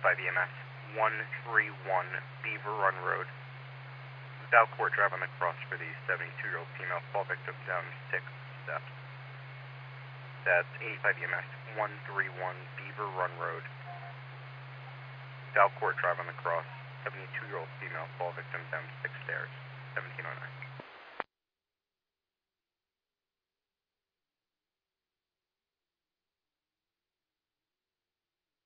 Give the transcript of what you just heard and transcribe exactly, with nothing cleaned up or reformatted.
eighty-five E M S, one three one Beaver Run Road. Valcourt Drive on the cross for the seventy-two-year-old female fall victim down six steps. That's eighty-five E M S, one three one Beaver Run Road. Valcourt Drive on the cross, seventy-two-year-old female fall victim down six stairs, seventeen oh nine.